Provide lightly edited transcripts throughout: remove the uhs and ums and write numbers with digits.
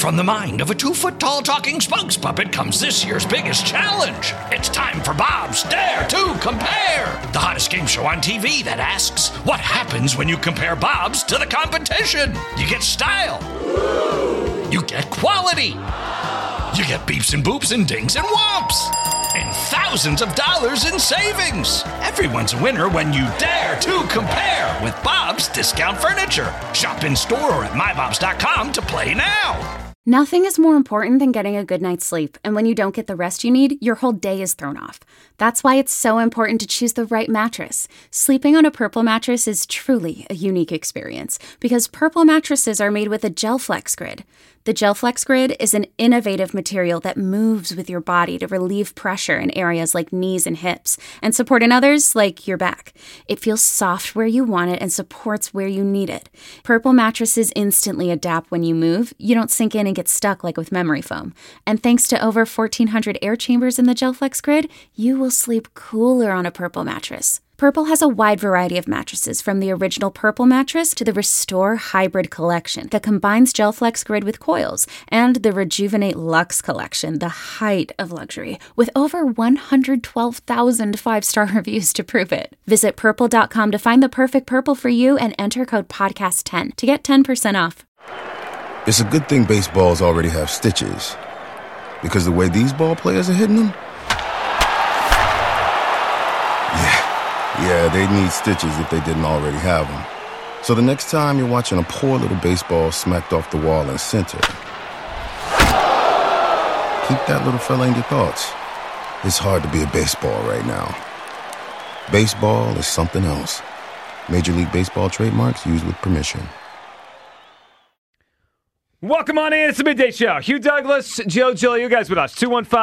from the mind of a 2-foot-tall talking spokes puppet comes this year's biggest challenge. It's time for Bob's Dare to Compare, the hottest game show on TV that asks, what happens when you compare Bob's to the competition? You get style. You get quality. You get beeps and boops and dings and whomps. And thousands of dollars in savings. Everyone's a winner when you dare to compare with Bob's Discount Furniture. Shop in store or at mybobs.com to play now. Nothing is more important than getting a good night's sleep, and when you don't get the rest you need, your whole day is thrown off. That's why it's so important to choose the right mattress. Sleeping on a Purple mattress is truly a unique experience, because Purple mattresses are made with a GelFlex Grid. The GelFlex Grid is an innovative material that moves with your body to relieve pressure in areas like knees and hips, and support in others like your back. It feels soft where you want it and supports where you need it. Purple mattresses instantly adapt when you move. You don't sink in and get stuck like with memory foam. And thanks to over 1,400 air chambers in the GelFlex Grid, you will sleep cooler on a Purple mattress. Purple has a wide variety of mattresses, from the original Purple mattress to the Restore Hybrid collection that combines GelFlex Grid with coils, and the Rejuvenate Luxe collection, the height of luxury, with over 112,000 five-star reviews to prove it. Visit Purple.com to find the perfect Purple for you and enter code PODCAST10 to get 10% off. It's a good thing baseballs already have stitches, because the way these ball players are hitting them, yeah, they need stitches if they didn't already have them. So the next time you're watching a poor little baseball smacked off the wall in center, keep that little fella in your thoughts. It's hard to be a baseball right now. Baseball is something else. Major League Baseball trademarks used with permission. Welcome on in. It's the Midday Show. Hugh Douglas, Joe Gill, you guys with us.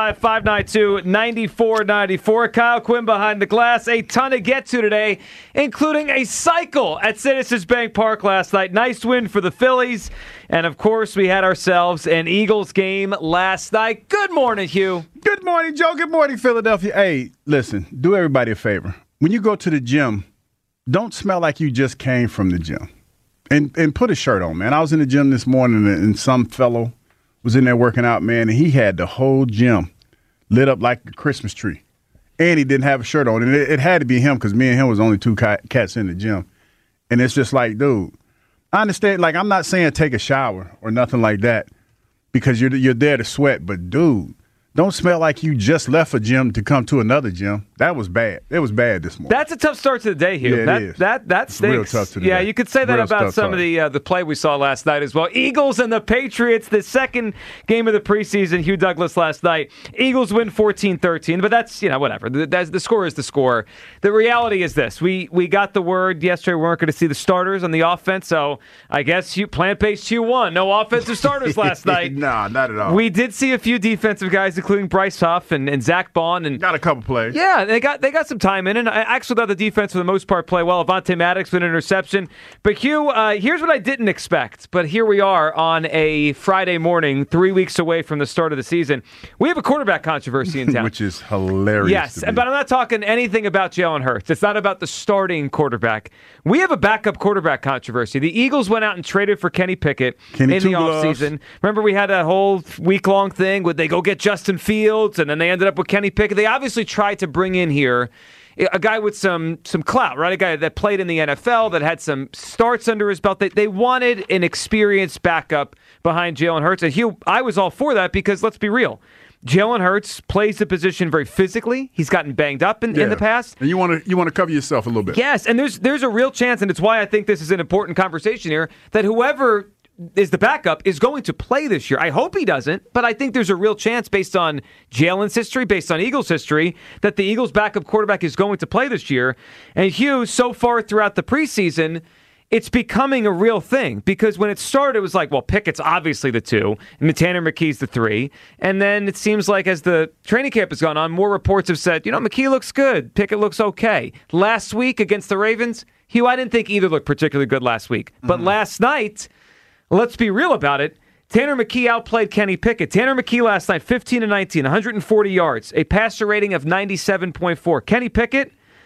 215-592-9494. Kyle Quinn behind the glass. A ton to get to today, including a cycle at Citizens Bank Park last night. Nice win for the Phillies. And, of course, we had ourselves an Eagles game last night. Good morning, Hugh. Good morning, Joe. Good morning, Philadelphia. Hey, listen, do everybody a favor. When you go to the gym, don't smell like you just came from the gym. And put a shirt on, man. I was in the gym this morning, and some fellow was in there working out, man, and he had the whole gym lit up like a Christmas tree. And he didn't have a shirt on. And it had to be him, because me and him was only two cats in the gym. And it's just like, dude, I understand. Like, I'm not saying take a shower or nothing like that, because you're there to sweat. But, dude, don't smell like you just left a gym to come to another gym. That was bad. It was bad this morning. That's a tough start to the day, Hugh. Yeah, it is. That stinks. Real tough to the day. day. You could say that Real about some of the play we saw last night as well. Eagles and the Patriots, the second game of the preseason. Hugh Douglas last night. Eagles win 14-13, but that's, whatever. The score is the score. The reality is this. We got the word yesterday we weren't going to see the starters on the offense, so I guess plant-based Hugh won. No offensive starters last night. Nah, not at all. We did see a few defensive guys, including Bryce Huff and Zach Bond. And got a couple plays. Yeah, they got some time in, and I actually thought the defense for the most part play well. Avonte Maddox with an interception. But Hugh, here's what I didn't expect, but here we are on a Friday morning, 3 weeks away from the start of the season. We have a quarterback controversy in town. Which is hilarious. Yes, but I'm not talking anything about Jalen Hurts. It's not about the starting quarterback. We have a backup quarterback controversy. The Eagles went out and traded for Kenny Pickett in the offseason. Remember, we had that whole week-long thing. Would they go get Justin Fields? And then they ended up with Kenny Pickett. They obviously tried to bring in here a guy with some clout, right? A guy that played in the NFL, that had some starts under his belt. They wanted an experienced backup behind Jalen Hurts. And Hugh, I was all for that, because let's be real. Jalen Hurts plays the position very physically. He's gotten banged up in the past. And you want to cover yourself a little bit. Yes, and there's a real chance, and it's why I think this is an important conversation here, that whoever is the backup is going to play this year. I hope he doesn't, but I think there's a real chance, based on Jalen's history, based on Eagles history, that the Eagles' backup quarterback is going to play this year. And Hugh, so far throughout the preseason, it's becoming a real thing, because when it started, it was like, well, Pickett's obviously the 2, and Tanner McKee's the 3. And then it seems like as the training camp has gone on, more reports have said, McKee looks good, Pickett looks okay. Last week against the Ravens, Hugh, I didn't think either looked particularly good last week. But last night, let's be real about it, Tanner McKee outplayed Kenny Pickett. Tanner McKee last night, 15-19, 140 yards, a passer rating of 97.4. Kenny Pickett,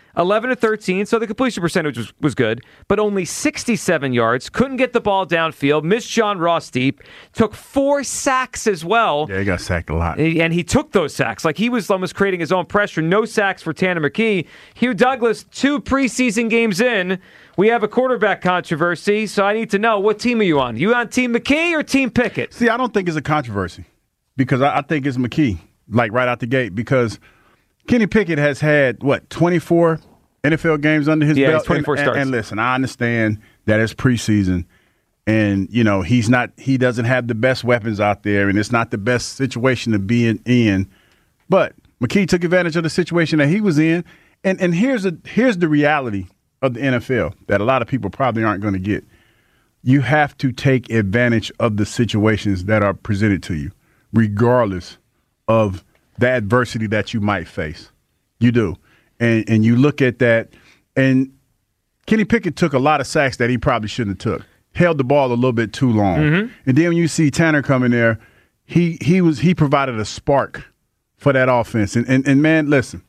11 to 13, so the completion percentage was good, but only 67 yards. Couldn't get the ball downfield. Missed John Ross deep. Took 4 sacks as well. Yeah, he got sacked a lot. And he took those sacks. Like, he was almost creating his own pressure. No sacks for Tanner McKee. Hugh Douglas, 2 preseason games in. We have a quarterback controversy, so I need to know, what team are you on? You on Team McKee or Team Pickett? See, I don't think it's a controversy because I think it's McKee, like right out the gate, because Kenny Pickett has had, 24 NFL games under his belt? Yeah, he's 24 starts. And listen, I understand that it's preseason, and, he doesn't have the best weapons out there, and it's not the best situation to be in. But McKee took advantage of the situation that he was in, and here's the reality of the NFL that a lot of people probably aren't going to get. You have to take advantage of the situations that are presented to you, regardless of the adversity that you might face. You do. And you look at that, and Kenny Pickett took a lot of sacks that he probably shouldn't have took. Held the ball a little bit too long. Mm-hmm. And then when you see Tanner come in there, he provided a spark for that offense. And man, listen,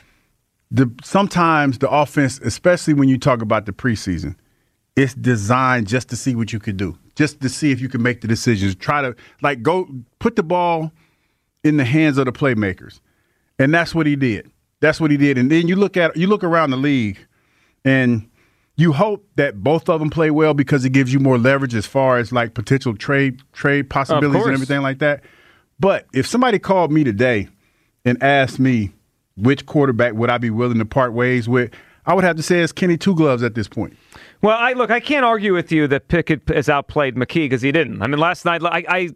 sometimes the offense, especially when you talk about the preseason, it's designed just to see what you could do, just to see if you can make the decisions. Try to go put the ball in the hands of the playmakers. And that's what he did. And then you look around the league, and you hope that both of them play well because it gives you more leverage as far as potential trade possibilities and everything like that. But if somebody called me today and asked me which quarterback would I be willing to part ways with, I would have to say it's Kenny Two Gloves at this point. Well, I can't argue with you that Pickett has outplayed McKee because he didn't. I mean, last night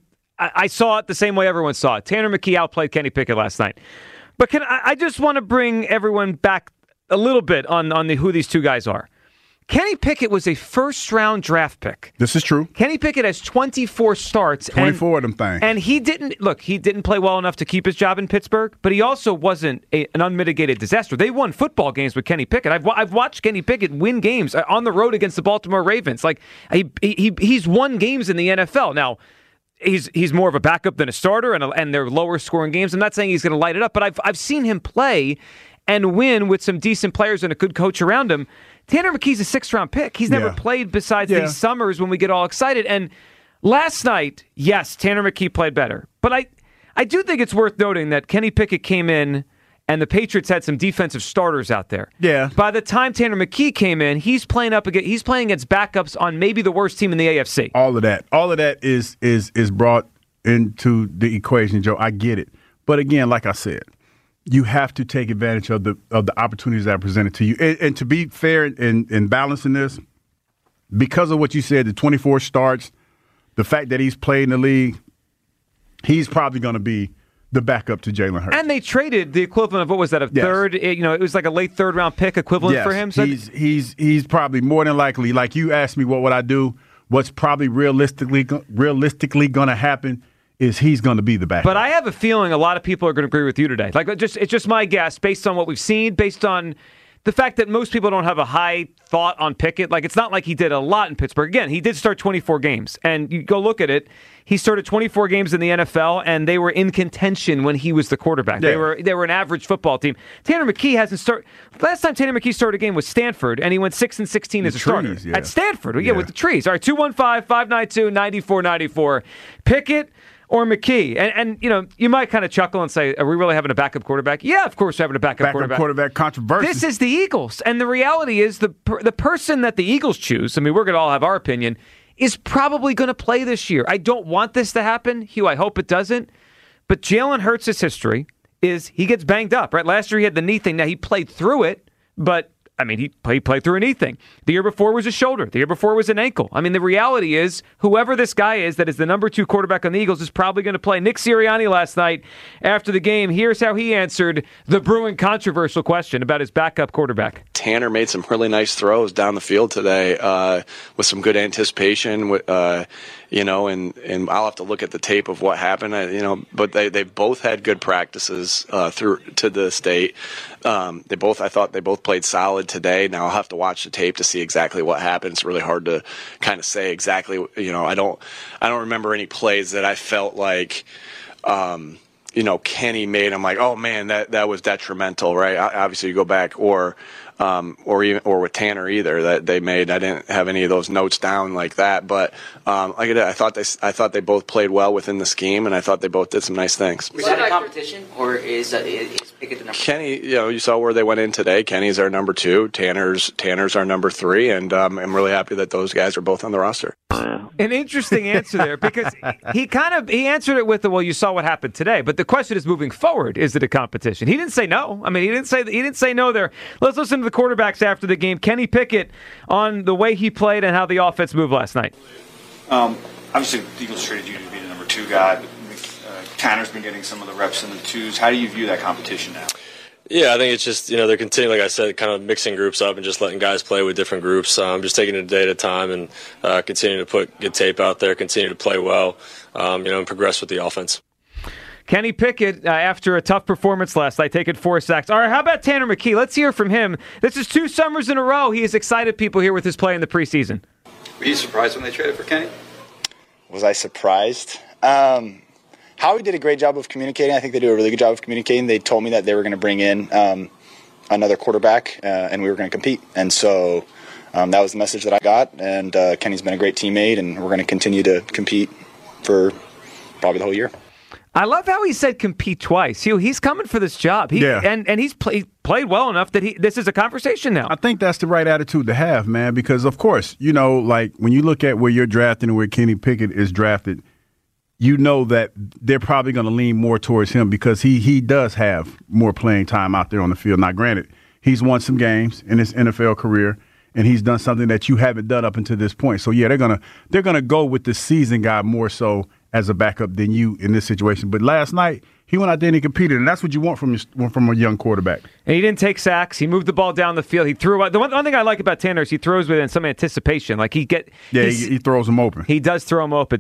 I saw it the same way everyone saw it. Tanner McKee outplayed Kenny Pickett last night. But I just want to bring everyone back a little bit on who these two guys are. Kenny Pickett was a first-round draft pick. This is true. Kenny Pickett has 24 starts. 24 of them things. And he didn't play well enough to keep his job in Pittsburgh, but he also wasn't an unmitigated disaster. They won football games with Kenny Pickett. I've watched Kenny Pickett win games on the road against the Baltimore Ravens. He's won games in the NFL. Now, he's more of a backup than a starter, and they're lower-scoring games. I'm not saying he's going to light it up, but I've seen him play and win with some decent players and a good coach around him. Tanner McKee's a 6th-round pick. He's never played besides these summers when we get all excited. And last night, yes, Tanner McKee played better. But I do think it's worth noting that Kenny Pickett came in and the Patriots had some defensive starters out there. Yeah. By the time Tanner McKee came in, he's playing against backups on maybe the worst team in the AFC. All of that is brought into the equation, Joe. I get it. But again, like I said, you have to take advantage of the opportunities that are presented to you. And to be fair and balanced in this, because of what you said, the 24 starts, the fact that he's played in the league, he's probably going to be the backup to Jalen Hurts. And they traded the equivalent of, what was that, third? It was like a late third-round pick equivalent for him. So he's probably more than likely, like you asked me what would I do, what's probably realistically going to happen is he's going to be the backup. But I have a feeling a lot of people are going to agree with you today. It's just my guess based on what we've seen, based on the fact that most people don't have a high thought on Pickett. It's not like he did a lot in Pittsburgh. Again, he did start 24 games. And you go look at it, he started 24 games in the NFL, and they were in contention when he was the quarterback. Yeah. They were an average football team. Tanner McKee hasn't started. Last time Tanner McKee started a game was Stanford, and he went 6-16 as a starter. At Stanford. Yeah, with the trees. All right, 215-592-9494. Pickett or McKee. And you might kind of chuckle and say, are we really having a backup quarterback? Yeah, of course we're having a backup quarterback controversy. This is the Eagles. And the reality is the person that the Eagles choose, I mean, we're going to all have our opinion, is probably going to play this year. I don't want this to happen. Hugh, I hope it doesn't. But Jalen Hurts' history is he gets banged up, right? Last year he had the knee thing. Now he played through it, but I mean, he played through anything. The year before was a shoulder. The year before was an ankle. I mean, the reality is, whoever this guy is that is the number 2 quarterback on the Eagles is probably going to play. Nick Sirianni last night after the game, here's how he answered the brewing controversial question about his backup quarterback. Tanner made some really nice throws down the field today with some good anticipation. And I'll have to look at the tape of what happened. But they've both had good practices through to this date. I thought they both played solid today. Now I'll have to watch the tape to see exactly what happened. It's really hard to kind of say exactly. I don't remember any plays that I felt like. Kenny made. I'm like, oh man, that was detrimental, right? Obviously, you go back, or or with Tanner either that they made. I didn't have any of those notes down like that, but I thought they both played well within the scheme, and I thought they both did some nice things. Was that a competition, or is Pickett the number? Kenny, you saw where they went in today. Kenny's our number 2. Tanner's our number 3, and I'm really happy that those guys are both on the roster. An interesting answer there, because he answered it with well, you saw what happened today. But the question is, moving forward, is it a competition? He didn't say no. I mean, he didn't say no there. Let's listen to the quarterbacks after the game. Kenny Pickett on the way he played and how the offense moved last night. Obviously, the Eagles traded you to be the number 2 guy, but Tanner's been getting some of the reps in the 2s. How do you view that competition now? Yeah, I think it's just, they're continuing, like I said, kind of mixing groups up and just letting guys play with different groups. Just taking it a day at a time and continuing to put good tape out there, continue to play well, and progress with the offense. Kenny Pickett, after a tough performance last night, taking 4 sacks. All right, how about Tanner McKee? Let's hear from him. This is 2 summers in a row. He has excited people here with his play in the preseason. Were you surprised when they traded for Kenny? Was I surprised? Howie did a great job of communicating. I think they do a really good job of communicating. They told me that they were going to bring in another quarterback, and we were going to compete. And so that was the message that I got. And Kenny's been a great teammate, and we're going to continue to compete for probably the whole year. I love how he said compete twice. He's coming for this job. And he's played well enough that this is a conversation now. I think that's the right attitude to have, man, because, of course, like when you look at where you're drafting and where Kenny Pickett is drafted, you know that they're probably going to lean more towards him because he does have more playing time out there on the field. Now, granted, he's won some games in his NFL career, and he's done something that you haven't done up until this point. So, yeah, they're gonna go with the seasoned guy more so as a backup than you in this situation. But last night, he went out there and he competed, and that's what you want from a young quarterback. And he didn't take sacks. He moved the ball down the field. He threw out. The one thing I like about Tanner is he throws with some anticipation. Like he throws them open. He does throw them open.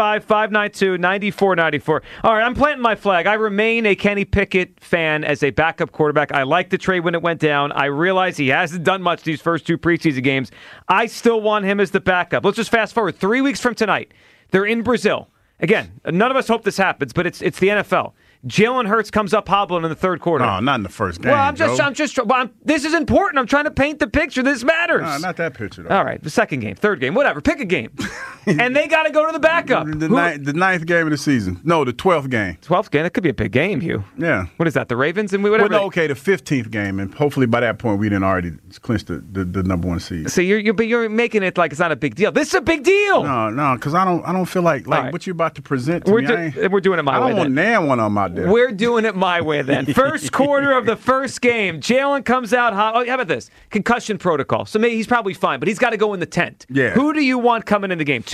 215-592-9494. All right, I'm planting my flag. I remain a Kenny Pickett fan as a backup quarterback. I liked the trade when it went down. I realize he hasn't done much these first 2 preseason games. I still want him as the backup. Let's just fast forward 3 weeks from tonight. They're in Brazil. Again, none of us hope this happens, but it's the NFL. Jalen Hurts comes up hobbling in the third quarter. No, not in the first game. Well, this is important. I'm trying to paint the picture. This matters. No, not that picture, though. All right, the second game, third game, whatever. Pick a game. And they got to go to the backup. The ninth game of the season. No, the 12th game. 12th game? That could be a big game, Hugh. Yeah. What is that, the Ravens? And whatever. Well, no, okay, the 15th game, and hopefully by that point we didn't already clinch the number 1 seed. So you're making it like it's not a big deal. This is a big deal. No, because I don't feel like right. What you're about to present to me. We're doing it my way. I don't want nan one on my there. We're doing it my way then. First quarter of the first game. Jalen comes out hot. Oh, how about this? Concussion protocol. So maybe he's probably fine, but he's got to go in the tent. Yeah. Who do you want coming in the game?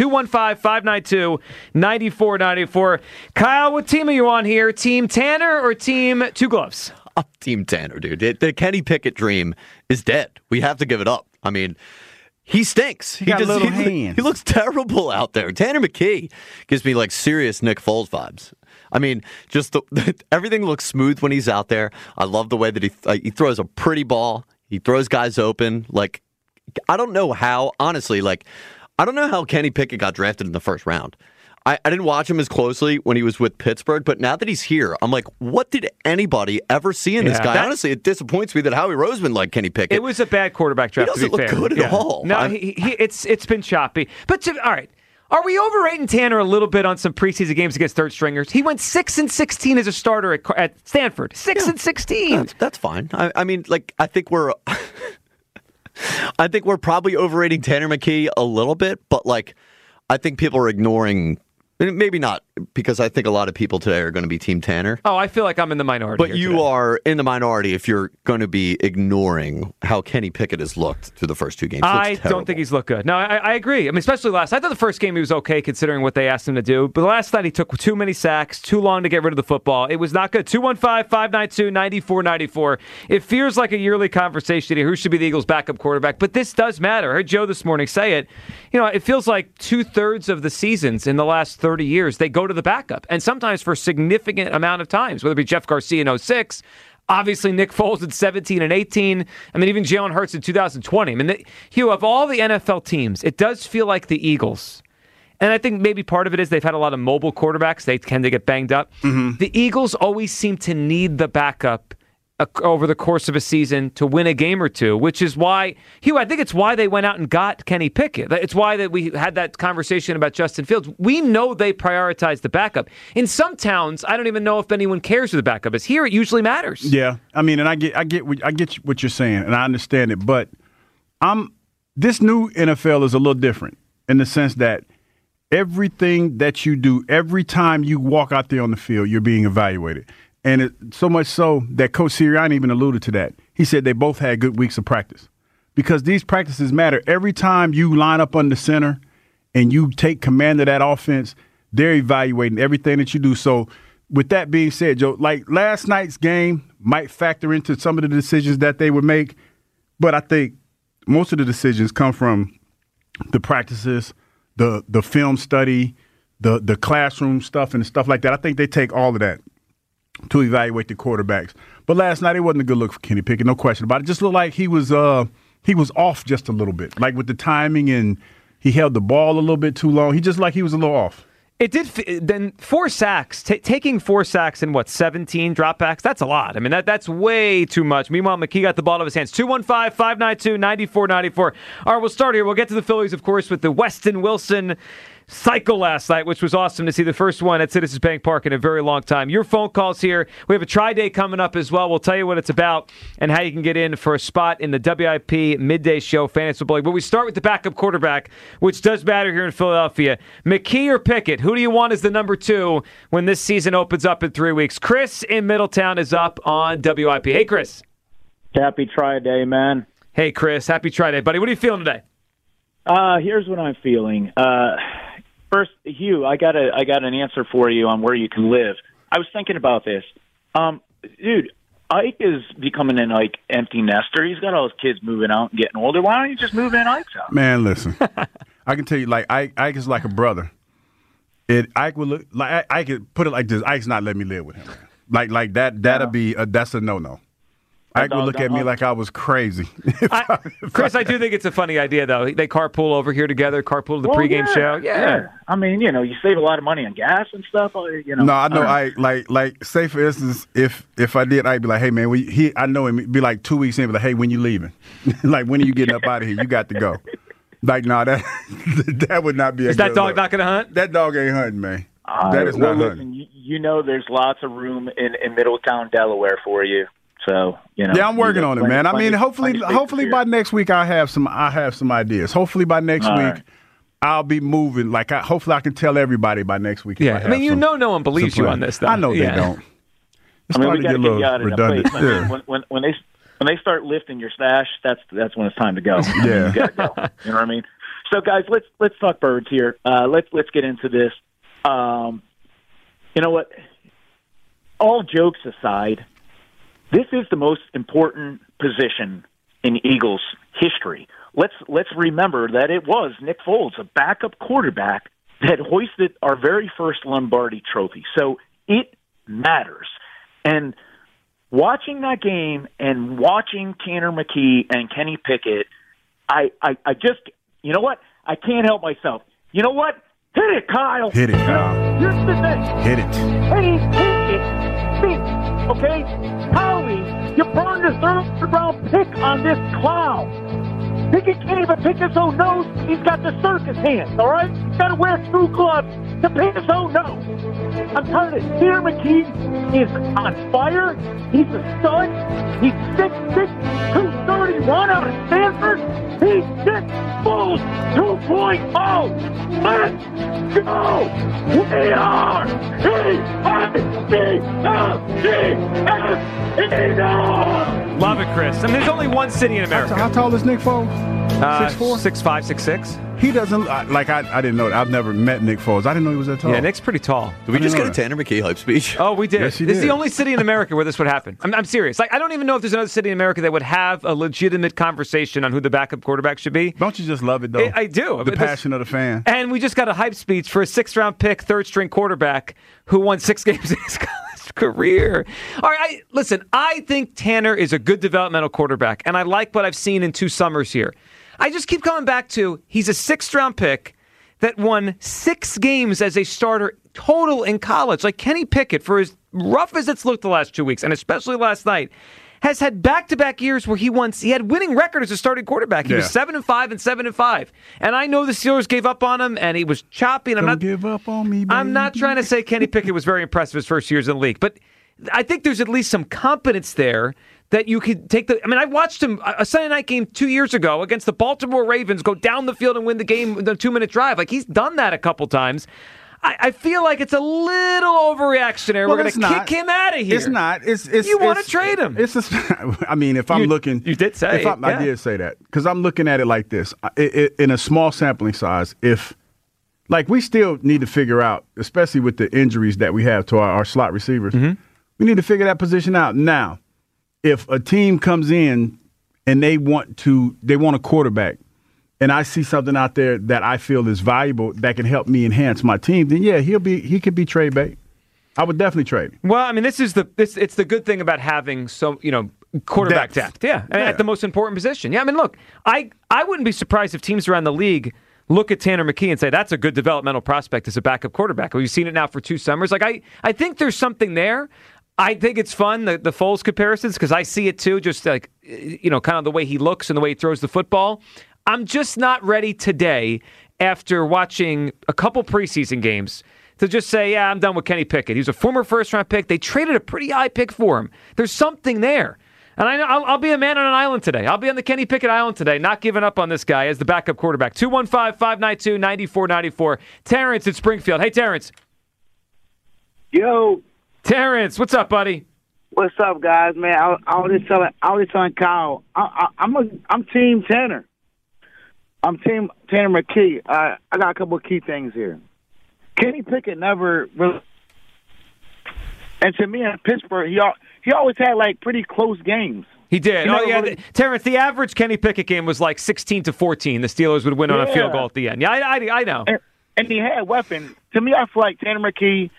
215-592-9494. Kyle, what team are you on here? Team Tanner or Team Two Gloves? Team Tanner, dude. The Kenny Pickett dream is dead. We have to give it up. I mean, he stinks. He got little hands. He looks terrible out there. Tanner McKee gives me like serious Nick Foles vibes. I mean, just everything looks smooth when he's out there. I love the way that he throws a pretty ball. He throws guys open. Like, I don't know how, honestly, I don't know how Kenny Pickett got drafted in the first round. I didn't watch him as closely when he was with Pittsburgh, but now that he's here, I'm like, what did anybody ever see in this guy? Honestly, it disappoints me that Howie Roseman liked Kenny Pickett. It was a bad quarterback draft, to be fair. He doesn't look good at all. No, it's been choppy. But, all right. Are we overrating Tanner a little bit on some preseason games against third stringers? He went 6-16 as a starter at Stanford. 6-16. That's fine. I mean, I think we're probably overrating Tanner McKee a little bit, but I think people are ignoring. Maybe not, because I think a lot of people today are going to be Team Tanner. Oh, I feel like I'm in the minority. But you are in the minority if you're going to be ignoring how Kenny Pickett has looked through the first 2 games. I don't think he's looked good. No, I agree. I mean, especially I thought the first game he was okay considering what they asked him to do. But last night he took too many sacks, too long to get rid of the football. It was not good. 215-592-9494. It feels like a yearly conversation here. Who should be the Eagles' backup quarterback? But this does matter. I heard Joe this morning say it. It feels like 2/3 of the seasons in the last 30 years, they go to the backup. And sometimes for a significant amount of times, whether it be Jeff Garcia in 2006, obviously Nick Foles in 2017 and 2018. I mean, even Jalen Hurts in 2020. I mean, Hugh, of all the NFL teams, it does feel like the Eagles. And I think maybe part of it is they've had a lot of mobile quarterbacks. They tend to get banged up. Mm-hmm. The Eagles always seem to need the backup over the course of a season to win a game or two, which is why, Hugh, I think it's why they went out and got Kenny Pickett. It's why that we had that conversation about Justin Fields. We know they prioritize the backup. In some towns, I don't even know if anyone cares who the backup is. Here, it usually matters. Yeah, I mean, and I get what you're saying, and I understand it, but this new NFL is a little different in the sense that everything that you do, every time you walk out there on the field, you're being evaluated. And so much so that Coach Sirianni even alluded to that. He said they both had good weeks of practice because these practices matter. Every time you line up under center and you take command of that offense, they're evaluating everything that you do. So with that being said, Joe, like last night's game might factor into some of the decisions that they would make, but I think most of the decisions come from the practices, the film study, the classroom stuff and stuff like that. I think they take all of that to evaluate the quarterbacks. But last night, it wasn't a good look for Kenny Pickett, no question about it. Just looked like he was off just a little bit, like with the timing, and he held the ball a little bit too long. He just like he was a little off. It did. Then 4 sacks, taking 4 sacks in 17 dropbacks. That's a lot. I mean, that's way too much. Meanwhile, McKee got the ball out of his hands. 215-592-9494. All right, we'll start here. We'll get to the Phillies, of course, with the Weston Wilson cycle last night, which was awesome to see the first one at Citizens Bank Park in a very long time. Your phone calls here. We have a Tri-Day coming up as well. We'll tell you what it's about and how you can get in for a spot in the WIP Midday Show Fantasy Football League. But we start with the backup quarterback, which does matter here in Philadelphia. McKee or Pickett? Who do you want as the number 2 when this season opens up in 3 weeks? Chris in Middletown is up on WIP. Hey, Chris. Happy Tri-Day, man. Hey, Chris. Happy Tri-Day, buddy. What are you feeling today? Here's what I'm feeling. First, Hugh, I got an answer for you on where you can live. I was thinking about this. Dude, Ike is becoming an empty nester. He's got all his kids moving out and getting older. Why don't you just move in Ike's house? Man, listen. I can tell you, like, Ike is like a brother. Ike would look like I could put it like this. Ike's not letting me live with him. Like that. That's a no-no. Ike would look at me like I was crazy. Chris, I do think it's a funny idea, though. They carpool over here together, carpool to the pregame show. Yeah. I mean, you save a lot of money on gas and stuff. No, I know. Like, say for instance, if I did, I'd be like, hey man, I know him. It'd be like 2 weeks in, be like, hey, when you leaving? Like, when are you getting up out of here? You got to go. Like, no, that would not be. Is that dog not going to hunt? That dog ain't hunting, man. That is not hunting. Listen, there's lots of room in Middletown, Delaware for you. So, Yeah, I'm working on it, man. I mean, hopefully by next week I have some ideas. Hopefully by next week I'll be moving. Like, hopefully I can tell everybody by next week. Yeah, I mean, no one believes you on this, though. I know they don't. I mean, we got to get you out of redundant. When they start lifting your stash, that's when it's time to go. Yeah, you got to go. You know what I mean? So, guys, let's talk birds here. Let's get into this. You know what? All jokes aside, this is the most important position in Eagles history. Let's remember that it was Nick Foles, a backup quarterback, that hoisted our very first Lombardi trophy. So it matters. And watching that game and watching Tanner McKee and Kenny Pickett, I just, you know what? I can't help myself. You know what? Hit it, Kyle. Hit it, Kyle. Here's the thing. Hit it. Hey, hit it. Speak. Okay? Howie, you burned a third-round pick on this clown. Pickett can't even pick his own nose. He's got the circus hands, all right? He's got to wear true gloves to pick his own nose. I'm telling you, Tanner McKee is on fire. He's a stud. He's 6'6", 231 out of Stanford. He's Nick Foles 2.0. Let's go. We are EICLGS. Love it, Chris. I mean, there's only one city in America. How tall is Nick Foles? 6'4"? 6'5", 6'6". He doesn't like. I didn't know that. I've never met Nick Foles. I didn't know he was that tall. Yeah, Nick's pretty tall. Did we just get a Tanner McKee hype speech? Oh, we did. Yes, It's the only city in America where this would happen. I'm serious. Like, I don't even know if there's another city in America that would have a legitimate conversation on who the backup quarterback should be. Don't you just love it, though? I do. The passion of the fan. And we just got a hype speech for a 6th-round pick, 3rd-string quarterback who won 6 games in his college career. All right, listen, I think Tanner is a good developmental quarterback, and I like what I've seen in 2 summers here. I just keep coming back to he's a 6th-round pick that won 6 games as a starter total in college. Like Kenny Pickett, for as rough as it's looked the last 2 weeks, and especially last night, has had back-to-back years where he had winning record as a starting quarterback. He was 7-5 and 7-5. And I know the Steelers gave up on him, and he was choppy. And Don't give up on me, baby. I'm not trying to say Kenny Pickett was very impressive his first years in the league, but I think there's at least some competence there that you could take I watched him a Sunday night game 2 years ago against the Baltimore Ravens go down the field and win the game with a 2-minute drive. Like, he's done that a couple times. I feel like it's a little overreactionary. We're going to kick him out of here. It's not. You want to trade him. If I'm looking. You did say. I did say that. Because I'm looking at it like this. In a small sampling size, we still need to figure out, especially with the injuries that we have to our slot receivers, we need to figure that position out. Now, if a team comes in and they want a quarterback, and I see something out there that I feel is valuable that can help me enhance my team, then he could be trade bait. I would definitely trade him. Well, it's the good thing about having quarterback depth. At the most important position. Yeah, look, I wouldn't be surprised if teams around the league look at Tanner McKee and say that's a good developmental prospect as a backup quarterback. We've seen it now for 2 summers. I think there's something there. I think it's fun, the Foles comparisons, because I see it too, just kind of the way he looks and the way he throws the football. I'm just not ready today, after watching a couple preseason games, to just say, I'm done with Kenny Pickett. He's a former first-round pick. They traded a pretty high pick for him. There's something there. And I'll be a man on an island today. I'll be on the Kenny Pickett Island today, not giving up on this guy as the backup quarterback. 215-592-9494. Terrence at Springfield. Hey, Terrence. Yo. Terrence, what's up, buddy? What's up, guys? Man, I was just telling Kyle, I'm Team Tanner. I'm Team Tanner McKee. I got a couple of key things here. Kenny Pickett never really, and to me in Pittsburgh, he always had pretty close games. He did. Terrence, the average Kenny Pickett game was 16-14. The Steelers would win on a field goal at the end. Yeah, I know. And he had weapons. To me, I feel like Tanner McKee.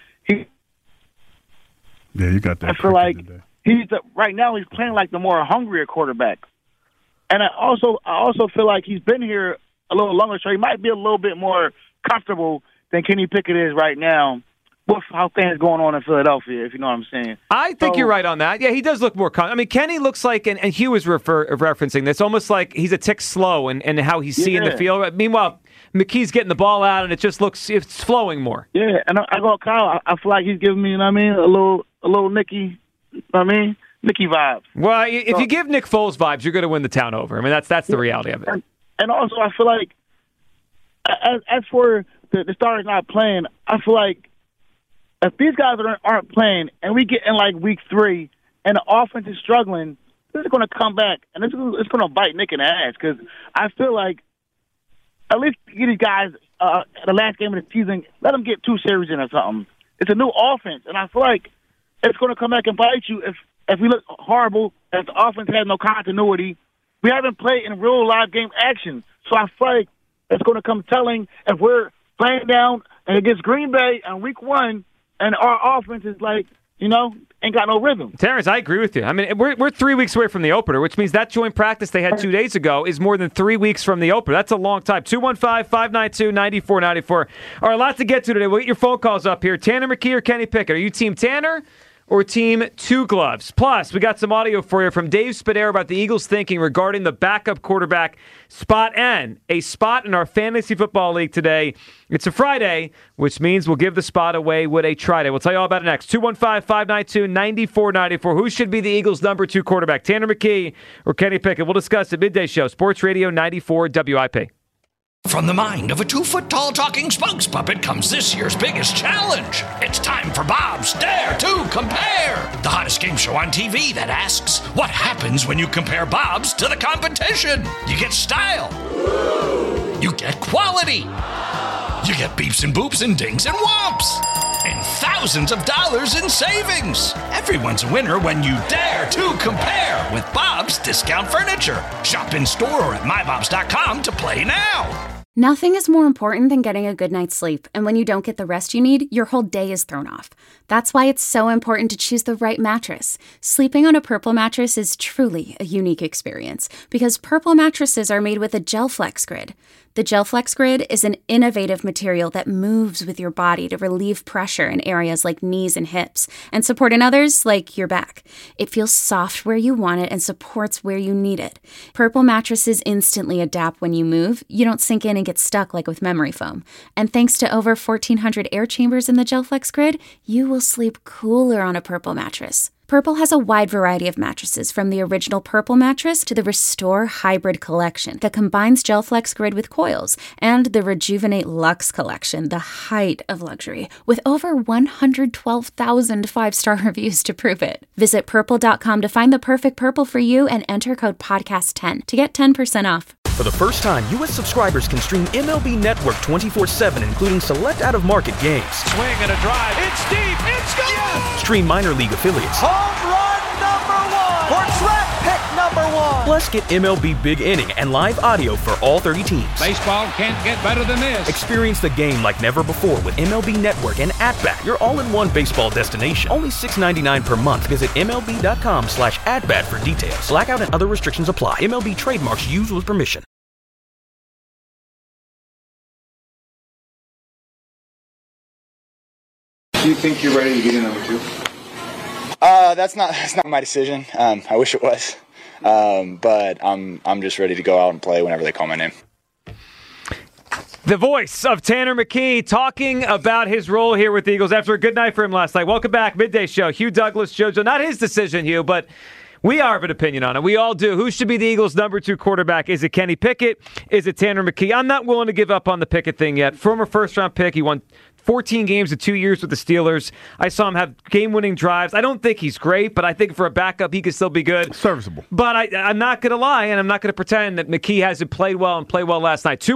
Yeah, you got that. I feel like right now he's playing like the more hungrier quarterback. And I also feel like he's been here a little longer, so he might be a little bit more comfortable than Kenny Pickett is right now with how things going on in Philadelphia, if you know what I'm saying. I think you're right on that. Yeah, he does look more comfortable. Kenny looks like, and Hugh was referencing this, almost like he's a tick slow and how he's seeing the field. Meanwhile, McKee's getting the ball out, and it just looks, it's flowing more. Yeah, and I go, Kyle, I feel like he's giving me, a little Nicky, Nicky vibes. Well, if you give Nick Foles vibes, you're going to win the town over. That's the reality of it. And also, I feel like, as for the starters not playing, I feel like if these guys aren't playing and we get in week 3 and the offense is struggling, this is going to come back and it's going to bite Nick in the ass, because I feel like at least get these guys the last game of the season, let them get 2 series in or something. It's a new offense, and I feel like it's going to come back and bite you if we look horrible, if the offense has no continuity. We haven't played in real live game action, so I feel like it's going to come telling if we're playing down against Green Bay on week 1 and our offense is ain't got no rhythm. Terrence, I agree with you. We're 3 weeks away from the opener, which means that joint practice they had 2 days ago is more than 3 weeks from the opener. That's a long time. 215-592-9494. All right, a lot to get to today. We'll get your phone calls up here. Tanner McKee or Kenny Pickett? Are you Team Tanner or Team Two Gloves? Plus, we got some audio for you from Dave Spadero about the Eagles' thinking regarding the backup quarterback spot and a spot in our fantasy football league today. It's a Friday, which means we'll give the spot away with a try-day. We'll tell you all about it next. 215-592-9494. Who should be the Eagles' number 2 quarterback, Tanner McKee or Kenny Pickett? We'll discuss at Midday Show, Sports Radio 94 WIP. From the mind of a 2-foot-tall talking spokes puppet comes this year's biggest challenge. It's time for Bob's Dare to Compare, the hottest game show on TV that asks, what happens when you compare Bob's to the competition? You get style. You get quality. You get beeps and boops and dings and whomps. And thousands of dollars in savings. Everyone's a winner when you dare to compare with Bob's Discount Furniture. Shop in store or at mybobs.com to play now. Nothing is more important than getting a good night's sleep, and when you don't get the rest you need, your whole day is thrown off. That's why it's so important to choose the right mattress. Sleeping on a Purple mattress is truly a unique experience, because Purple mattresses are made with a Gel Flex grid. The GelFlex Grid is an innovative material that moves with your body to relieve pressure in areas like knees and hips and support in others like your back. It feels soft where you want it and supports where you need it. Purple mattresses instantly adapt when you move. You don't sink in and get stuck like with memory foam. And thanks to over 1,400 air chambers in the GelFlex Grid, you will sleep cooler on a Purple mattress. Purple has a wide variety of mattresses, from the original Purple mattress to the Restore Hybrid collection that combines GelFlex Grid with coils, and the Rejuvenate Luxe collection, the height of luxury, with over 112,000 five-star reviews to prove it. Visit purple.com to find the perfect Purple for you and enter code podcast10 to get 10% off. For the first time, U.S. subscribers can stream MLB Network 24/7, including select out-of-market games. Swing and a drive. It's deep. It's gone. Yes! Stream minor league affiliates. Home run number 1. Or draft pick number 1. Plus, get MLB Big Inning and live audio for all 30 teams. Baseball can't get better than this. Experience the game like never before with MLB Network and At-Bat, your all-in-one baseball destination. Only $6.99 per month. Visit MLB.com/AtBat for details. Blackout and other restrictions apply. MLB trademarks used with permission. Do you think you're ready to get in number 2? That's not my decision. I wish it was, but I'm just ready to go out and play whenever they call my name. The voice of Tanner McKee talking about his role here with the Eagles after a good night for him last night. Welcome back, Midday Show. Hugh Douglas, JoJo. Not his decision, Hugh, but we are of an opinion on it. We all do. Who should be the Eagles' number 2 quarterback? Is it Kenny Pickett? Is it Tanner McKee? I'm not willing to give up on the Pickett thing yet. Former first-round pick. He won 14 games in 2 years with the Steelers. I saw him have game-winning drives. I don't think he's great, but I think for a backup, he can still be good. Serviceable. But I'm not going to lie, and I'm not going to pretend that McKee hasn't played well and played well last night.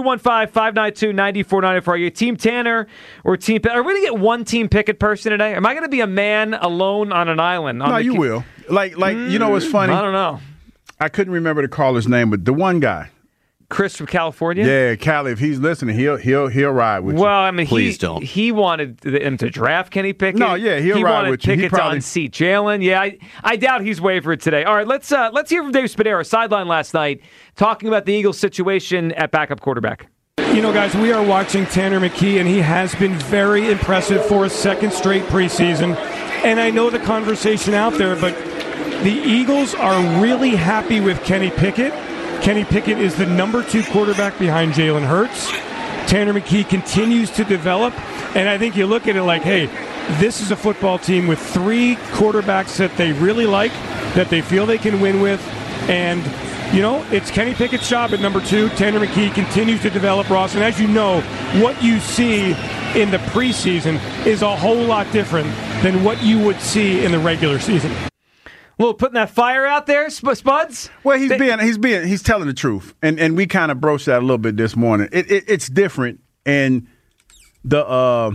215-592-9494. Are you Team Tanner or Team Pickett? Are we going to get one Team Pickett person today? Am I going to be a man alone on an island? No, you will. Like you know what's funny? I don't know. I couldn't remember the caller's name, but the one guy. Chris from California? Yeah, Cali, if he's listening, he'll ride with you. Well, I mean, Please don't. He wanted him to draft Kenny Pickett. No, yeah, he'll ride with you. Pickett to unseat Jalen. Yeah, I doubt he's wavered today. All right, let's hear from Dave Spadaro, sideline last night, talking about the Eagles' situation at backup quarterback. You know, guys, we are watching Tanner McKee, and he has been very impressive for a second straight preseason. And I know the conversation out there, but the Eagles are really happy with Kenny Pickett. Kenny Pickett is the number 2 quarterback behind Jalen Hurts. Tanner McKee continues to develop, and I think you look at it like, hey, this is a football team with 3 quarterbacks that they really like, that they feel they can win with, and, you know, it's Kenny Pickett's job at number 2. Tanner McKee continues to develop, Ross, and as you know, what you see in the preseason is a whole lot different than what you would see in the regular season. Well, putting that fire out there, Spuds? Well, he's telling the truth, and we kind of broached that a little bit this morning. It's different, and the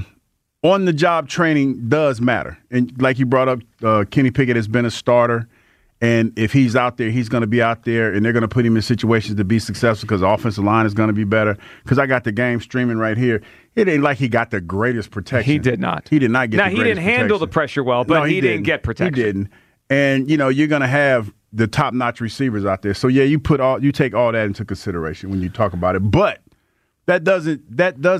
on-the-job training does matter. And like you brought up, Kenny Pickett has been a starter, and if he's out there, he's going to be out there, and they're going to put him in situations to be successful because the offensive line is going to be better. Because I got the game streaming right here. It ain't like he got the greatest protection. He did not. He did not get the greatest protection. Now, he didn't handle the pressure well, but he didn't get protection. He didn't. And, you know, you're going to have the top-notch receivers out there. So, yeah, you take all that into consideration when you talk about it. But that doesn't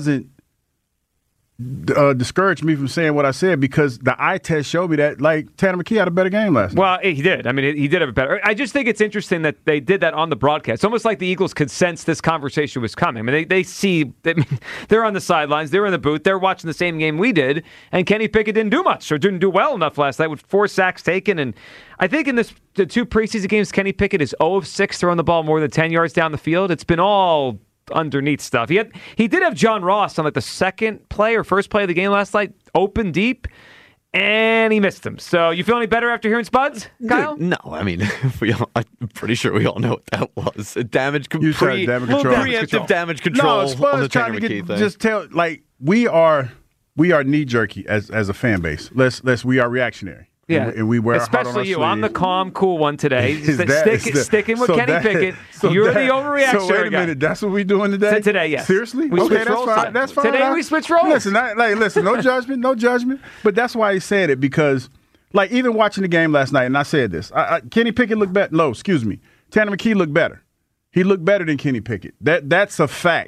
discourage me from saying what I said, because the eye test showed me that, like, Tanner McKee had a better game last night. Well, he did. I mean, he did have a better. I just think it's interesting that they did that on the broadcast. It's almost like the Eagles could sense this conversation was coming. I mean, they see that they're on the sidelines, they're in the booth, they're watching the same game we did, and Kenny Pickett didn't do much or didn't do well enough last night with 4 sacks taken. And I think in the 2 preseason games, Kenny Pickett is 0 of 6 throwing the ball more than 10 yards down the field. It's been all underneath stuff. He did have John Ross on like the second play or first play of the game last night, open deep, and he missed him. So you feel any better after hearing Spuds, Kyle? No, I mean, I'm pretty sure we all know what that was. Damage control. Preemptive damage control. No, Spuds trying to get, just tell, like, we are knee jerky as a fan base. We are reactionary. Yeah, and we wear especially you. I'm the calm, cool one today. Sticking with Kenny Pickett. So you're the overreactionary guy. So wait a minute, that's what we're doing today? Today, yes. Seriously? We okay, that's fine. Today we switch roles. Listen, no judgment. But that's why he said it, because, like, even watching the game last night, and I said this, Kenny Pickett looked better. No, excuse me. Tanner McKee looked better. He looked better than Kenny Pickett. That's a fact.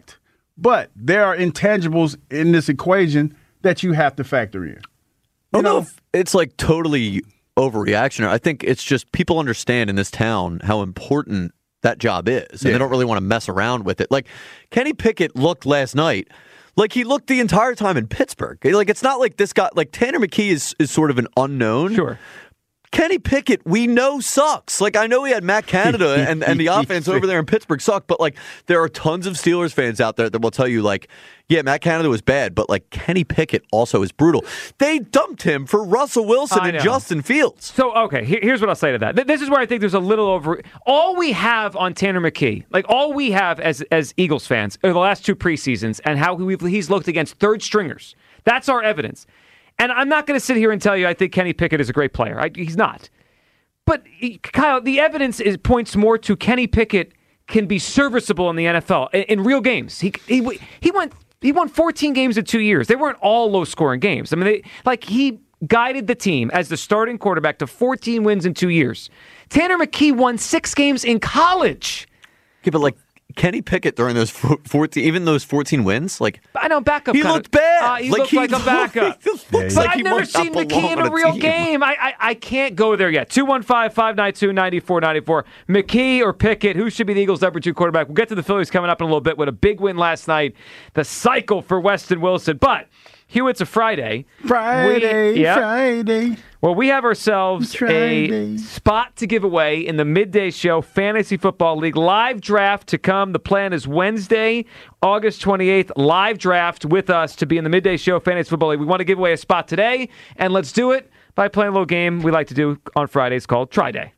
But there are intangibles in this equation that you have to factor in. I don't know if it's like totally overreaction. I think it's just people understand in this town how important that job is, and they don't really want to mess around with it. Like Kenny Pickett looked last night like he looked the entire time in Pittsburgh. Like it's not like this guy, like Tanner McKee is sort of an unknown. Sure. Kenny Pickett, we know sucks. Like, I know he had Matt Canada and the offense over there in Pittsburgh sucked, but, like, there are tons of Steelers fans out there that will tell you, like, yeah, Matt Canada was bad, but, like, Kenny Pickett also is brutal. They dumped him for Russell Wilson and Justin Fields. So, okay, here's what I'll say to that. This is where I think there's a little over... All we have on Tanner McKee, like, all we have as Eagles fans are the last 2 preseasons and how he's looked against third stringers. That's our evidence. And I'm not going to sit here and tell you I think Kenny Pickett is a great player. He's not. But, Kyle, the evidence points more to Kenny Pickett can be serviceable in the NFL in real games. He won 14 games in 2 years. They weren't all low-scoring games. I mean, he guided the team as the starting quarterback to 14 wins in 2 years. Tanner McKee won 6 games in college. Yeah, but, like, Kenny Pickett during those 14, even those 14 wins, like I know backup. He looked bad. He looked like a backup. But I've never seen McKee in a real game. I can't go there yet. 215-592-9494. McKee or Pickett, who should be the Eagles' number 2 quarterback? We'll get to the Phillies coming up in a little bit with a big win last night. The cycle for Weston Wilson, but. Hugh, it's a Friday. Friday. Well, we have ourselves a spot to give away in the Midday Show Fantasy Football League live draft to come. The plan is Wednesday, August 28th, live draft with us to be in the Midday Show Fantasy Football League. We want to give away a spot today, and let's do it by playing a little game we like to do on Fridays called Try Day.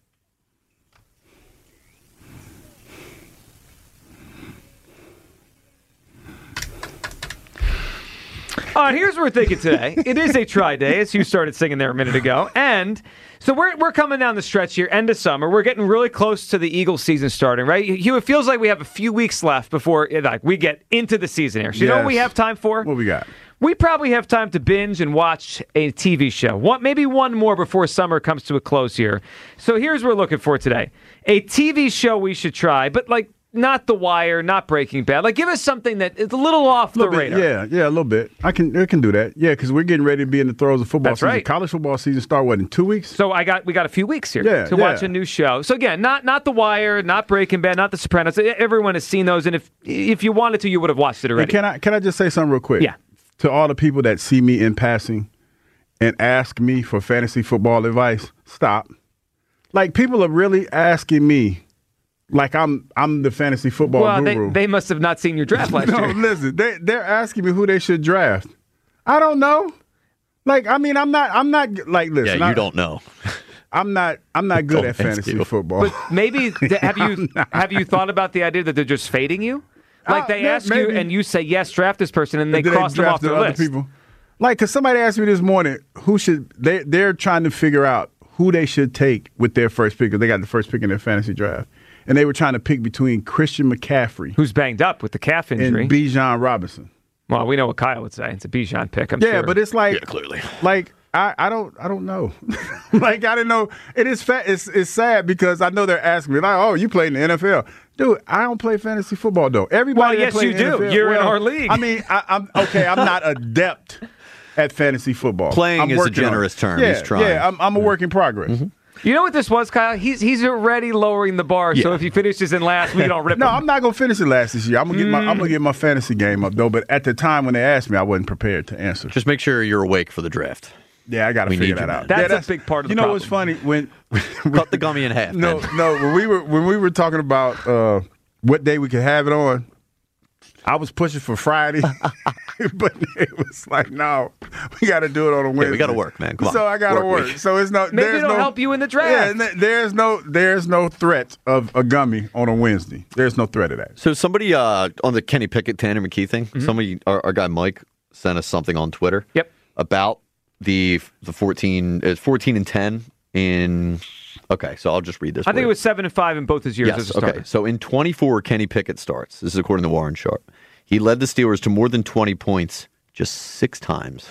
All right, here's what we're thinking today. It is a try day, as you started singing there a minute ago. And so we're coming down the stretch here, end of summer. We're getting really close to the Eagles season starting, right? Hugh, it feels like we have a few weeks left before we get into the season here. So you know what we have time for? What we got? We probably have time to binge and watch a TV show. Maybe one more before summer comes to a close here. So here's what we're looking for today. A TV show we should try, but like, not The Wire, not Breaking Bad. Like, give us something that is a little off the radar. Yeah, a little bit. I can do that. Yeah, because we're getting ready to be in the throes of football season. Right. College football season start, in 2 weeks? So we got a few weeks here to watch a new show. So again, not The Wire, not Breaking Bad, not The Sopranos. Everyone has seen those, and if you wanted to, you would have watched it already. And can I just say something real quick? Yeah. To all the people that see me in passing and ask me for fantasy football advice, stop. Like, people are really asking me. Like I'm the fantasy football guru. They must have not seen your draft last year. No, listen, they're asking me who they should draft. I don't know. Like, I mean, I'm not like, listen. Yeah, you don't know. I'm not good at fantasy football. But maybe have you thought about the idea that they're just fading you? Like they ask you and you say yes, draft this person, and they cross them off their list. People. Like, because somebody asked me this morning, they're trying to figure out who they should take with their first pick, because they got the first pick in their fantasy draft. And they were trying to pick between Christian McCaffrey, who's banged up with the calf injury, and Bijan Robinson. Well, we know what Kyle would say. It's a Bijan pick, I'm sure. Yeah, but it's like, clearly. Like, I don't know. Like, I didn't know. It is it's sad because I know they're asking me, like, oh, you play in the NFL. Dude, I don't play fantasy football, though. Everybody yes, you do. NFL, You're in our league. I mean, I'm not adept at fantasy football. Playing is a generous term. He's trying. Yeah, I'm a work in progress. Mm-hmm. You know what this was, Kyle? He's already lowering the bar, so if he finishes in last, we don't rip him. No, I'm not going to finish it last this year. I'm gonna get my fantasy game up, though. But at the time when they asked me, I wasn't prepared to answer. Just make sure you're awake for the draft. Yeah, I got to figure that out. That's a big part of the problem. You know what's funny? When cut the gummy in half. No, when we were talking about what day we could have it on, I was pushing for Friday, but it was like, no, we got to do it on a Wednesday. Yeah, we got to work, man. Come on. So I got to work. So it's no. Maybe it'll help you in the draft. Yeah, there's no threat of a gummy on a Wednesday. There's no threat of that. So somebody on the Kenny Pickett, Tanner McKee thing, somebody, our guy Mike sent us something on Twitter. Yep. About the 14 and 10 in. Okay, so I'll just read this. I think it was 7 and 5 in both his years as a starter. Okay, so in 24, Kenny Pickett starts. This is according to Warren Sharp. He led the Steelers to more than 20 points just 6 times.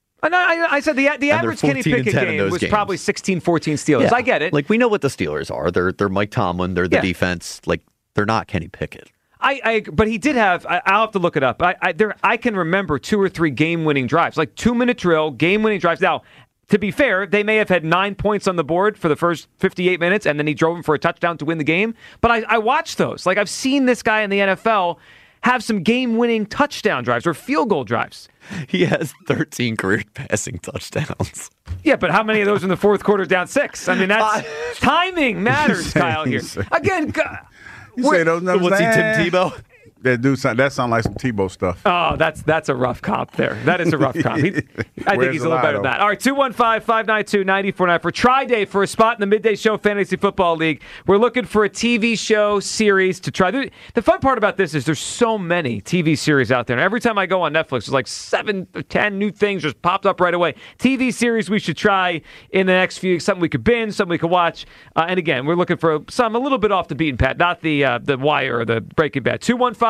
I said the average Kenny Pickett game was probably 16-14 Steelers. Yeah. I get it. Like, we know what the Steelers are. They're Mike Tomlin. They're the defense. Like, they're not Kenny Pickett. But he did have. I'll have to look it up. I can remember 2 or 3 game-winning drives, like 2-minute drill, game-winning drives. Now, to be fair, they may have had 9 points on the board for the first 58 minutes, and then he drove them for a touchdown to win the game. But I watched those. Like, I've seen this guy in the NFL have some game-winning touchdown drives or field goal drives. He has 13 career passing touchdowns. Yeah, but how many of those in the fourth quarter down 6? I mean, that's timing matters, Kyle, here. Again, you say those numbers. What's he, Tim Tebow? That sound like some Tebow stuff. Oh, that's a rough comp there. That is a rough comp. I think he's a little better than that. All right, 215-592-9494. Try day for a spot in the Midday Show Fantasy Football League. We're looking for a TV show series to try. The fun part about this is there's so many TV series out there. And every time I go on Netflix, there's like 7 or 10 new things just popped up right away. TV series we should try in the next few weeks. Something we could binge, something we could watch. And again, we're looking for some a little bit off the beaten path, not the Wire or the Breaking Bad.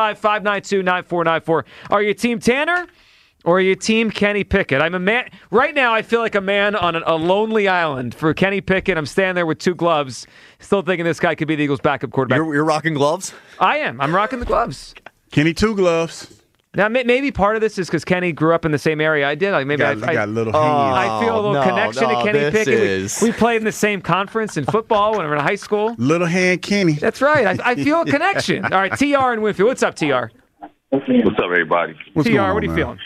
215-592-9494. Are you Team Tanner or are you Team Kenny Pickett? I'm a man. Right now, I feel like a man on a lonely island for Kenny Pickett. I'm standing there with 2 gloves, still thinking this guy could be the Eagles' backup quarterback. You're rocking gloves? I am. I'm rocking the gloves. Kenny 2 gloves. Now, maybe part of this is because Kenny grew up in the same area I did. Like maybe I got a little I feel a little connection to Kenny Pickett. We played in the same conference in football when we were in high school. Little hand Kenny. That's right. I feel a connection. All right, TR and Winfield. What's up, TR? What's up, everybody? TR, what are you feeling?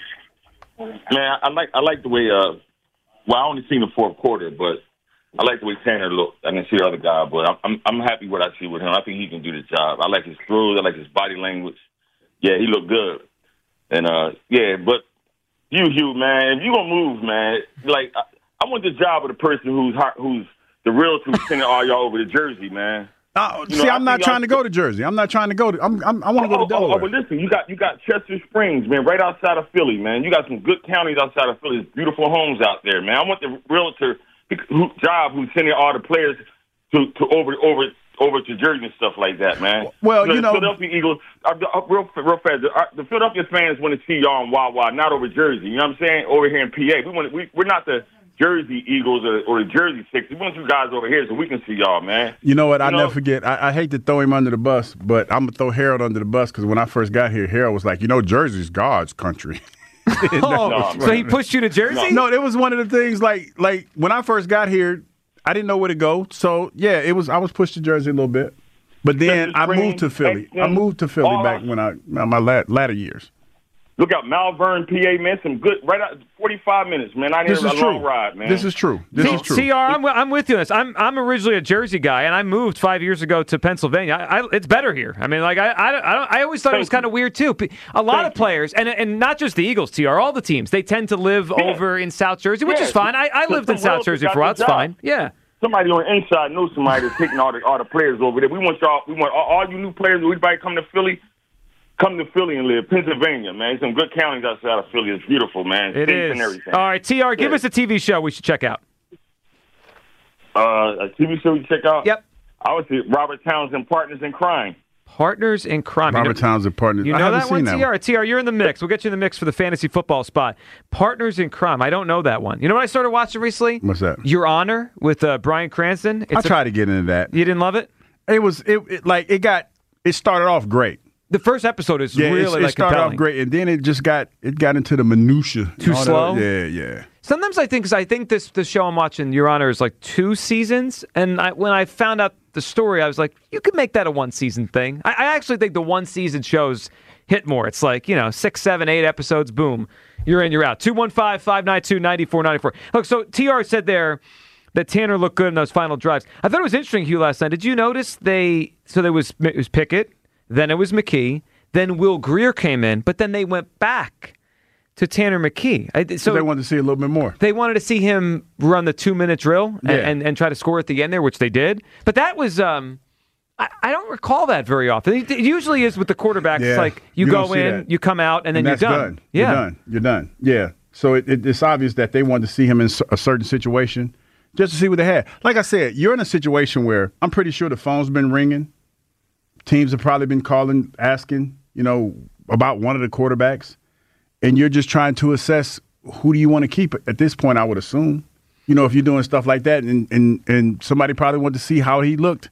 Man, I like the way. Well, I only seen the fourth quarter, but I like the way Tanner looked. I didn't see the other guy, but I'm happy what I see with him. I think he can do the job. I like his throws. I like his body language. Yeah, he looked good. And, but Hugh, man, if you going to move, man, like, I want the job of the person who's the realtor who's sending all y'all over to Jersey, man. I'm not trying to go to Jersey. I'm not trying to go to. I want to go to Delaware. But listen, you got Chester Springs, man, right outside of Philly, man. You got some good counties outside of Philly. There's beautiful homes out there, man. I want the realtor job who's sending all the players to over to Jersey and stuff like that, man. Well, the Philadelphia Eagles, real fast, the Philadelphia fans want to see y'all in Wawa, not over Jersey. You know what I'm saying? Over here in PA, we're not the Jersey Eagles or the Jersey Six. We want you guys over here so we can see y'all, man. You know what? I'll never forget. I hate to throw him under the bus, but I'm gonna throw Harold under the bus because when I first got here, Harold was like, Jersey's God's country. So he pushed you to Jersey? No, it was one of the things like when I first got here. I didn't know where to go, so yeah, I was pushed to Jersey a little bit, but then I moved to Philly. Back when my latter years. Look out, Malvern, PA, man, some good right out 45 minutes, man. I need a long ride, man. This is true. CR, I'm with you on this. I'm originally a Jersey guy, and I moved 5 years ago to Pennsylvania. It's better here. I mean, like I always thought it was kind of weird too. A lot of players, and not just the Eagles, TR, all the teams, they tend to live over in South Jersey, which is fine. I lived in South Jersey for a while. It's fine. Yeah. Somebody on the inside knows somebody that's taking all the players over there. We want all you new players. Everybody come to Philly. Come to Philly and live. Pennsylvania, man. Some good counties outside of Philly. It's beautiful, man. It is. And everything. All right, TR, give us a TV show we should check out. A TV show you check out? Yep. I would say Robert Townsend, Partners in Crime. Partners in Crime. Robert Townsend, Partners. You know that one, TR? TR, you're in the mix. We'll get you in the mix for the fantasy football spot. Partners in Crime. I don't know that one. You know what I started watching recently? What's that? Your Honor with Bryan Cranston. I tried to get into that. You didn't love it? It started off great. The first episode is really it started off great, and then it got into the minutia. Too slow? Yeah. Sometimes I think this show I'm watching, Your Honor, is like 2 seasons, and when I found out the story, I was like, you could make that a 1-season thing. I actually think the 1-season shows hit more. It's like, 6, 7, 8 episodes, boom, you're in, you're out. 215-592-9494. Look, so TR said there that Tanner looked good in those final drives. I thought it was interesting, Hugh, last night. Did you notice it was Pickett, then it was McKee, then Will Grier came in, but then they went back to Tanner McKee. So they wanted to see a little bit more. They wanted to see him run the 2-minute drill and try to score at the end there, which they did. But that was I don't recall that very often. It usually is with the quarterbacks. It's like you go in, you come out, and then you're done. Yeah. You're done. Yeah. So it's obvious that they wanted to see him in a certain situation just to see what they had. Like I said, you're in a situation where I'm pretty sure the phone's been ringing. Teams have probably been calling, asking, about one of the quarterbacks. And you're just trying to assess who do you want to keep at this point, I would assume. If you're doing stuff like that and somebody probably wanted to see how he looked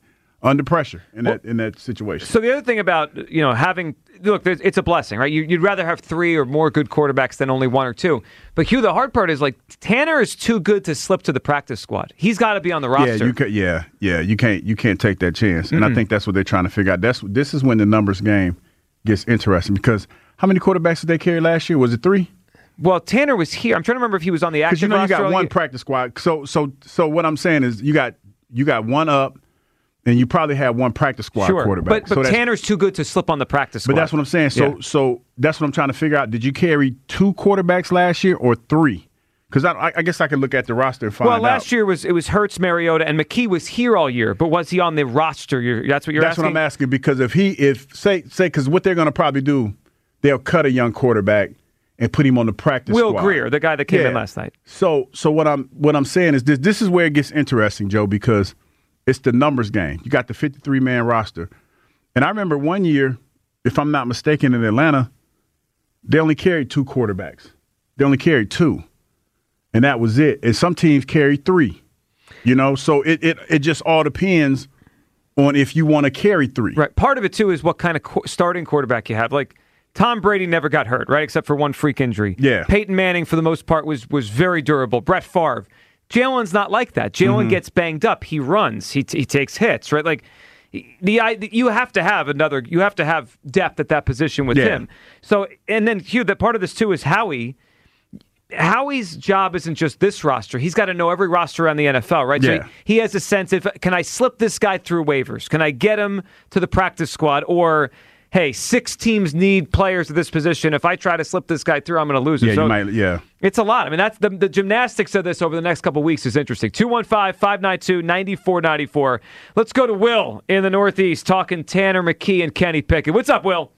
under pressure in that situation. So the other thing about having it's a blessing, right? You'd rather have 3 or more good quarterbacks than only 1 or 2. But Hugh, the hard part is like Tanner is too good to slip to the practice squad. He's got to be on the roster. You can't take that chance. And I think that's what they're trying to figure out. This is when the numbers game gets interesting because how many quarterbacks did they carry last year? Was it 3? Well, Tanner was here. I'm trying to remember if he was on the active roster. Because you got one practice squad. So what I'm saying is you got one up. And you probably have one practice squad quarterback. But Tanner's too good to slip on the practice squad. But that's what I'm saying. So that's what I'm trying to figure out. Did you carry 2 quarterbacks last year or 3? Because I guess I can look at the roster and find out. Well, last year it was Hurts, Mariota, and McKee was here all year. But was he on the roster? That's what you're asking? That's what I'm asking because because what they're going to probably do, they'll cut a young quarterback and put him on the practice squad. Will Grier, the guy that came in last night. So what I'm saying is this is where it gets interesting, Joe, because it's the numbers game. You got the 53-man roster. And I remember one year, if I'm not mistaken, in Atlanta, they only carried 2 quarterbacks. They only carried 2. And that was it. And some teams carried 3. So it just all depends on if you want to carry 3. Right. Part of it, too, is what kind of starting quarterback you have. Like, Tom Brady never got hurt, right, except for one freak injury. Yeah. Peyton Manning, for the most part, was very durable. Brett Favre. Jalen's not like that. Jalen gets banged up. He runs. He takes hits, right? Like you have to have depth at that position with him. So, and then Hugh, that part of this too is Howie. Howie's job isn't just this roster. He's got to know every roster around the NFL, right? Yeah. So he has a sense of, can I slip this guy through waivers? Can I get him to the practice squad? Or, hey, 6 teams need players at this position. If I try to slip this guy through, I'm going to lose him. It's a lot. I mean, that's the gymnastics of this over the next couple of weeks is interesting. 215-592-9494. Let's go to Will in the Northeast talking Tanner McKee and Kenny Pickett. What's up, Will?